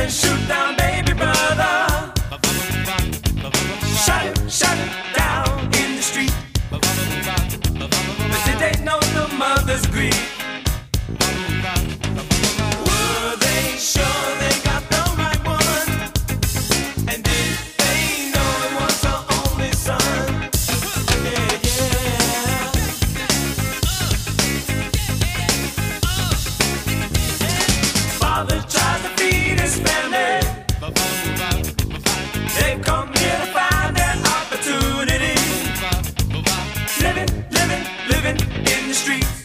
shoot down baby brother. Shut him down in the street. But did they know the mother's grief? Were they sure they got the right one? And did they know it was her only son? Yeah, yeah. Father tries to feed his family. They come here to find their opportunity. Living in the streets.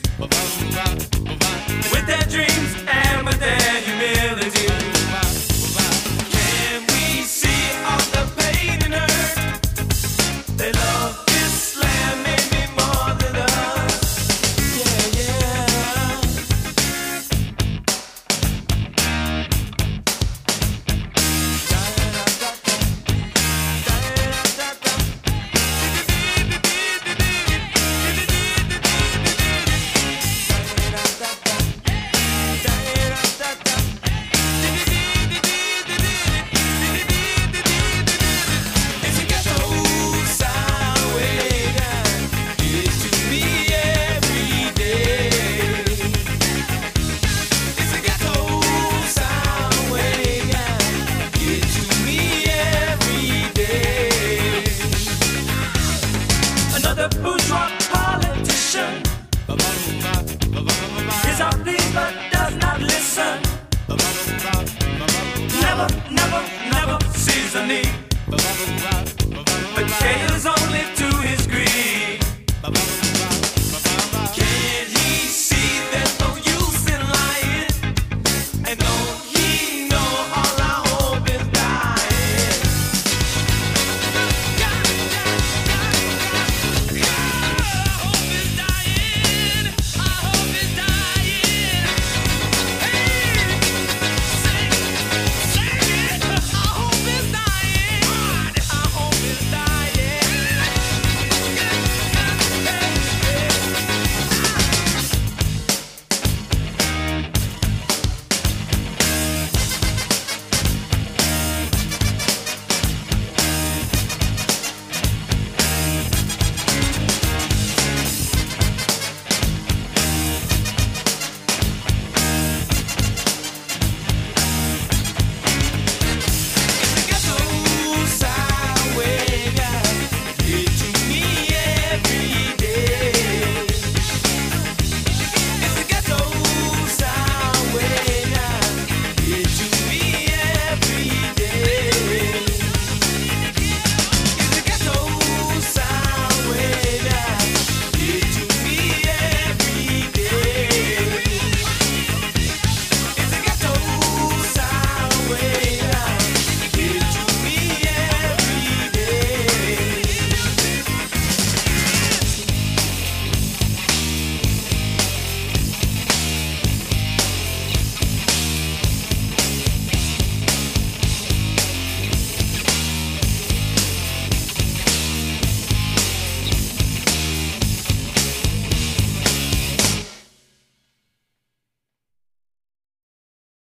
With their dreams and with their humility. Can we see all the pain and hurt? They love this land maybe more than us. Yeah, yeah. It's a ghetto sound way down. It's to me every day. It's a ghetto sound way down. It's to me every day. Another bourgeois politician is our please but does not listen. Never sees the need. But chaos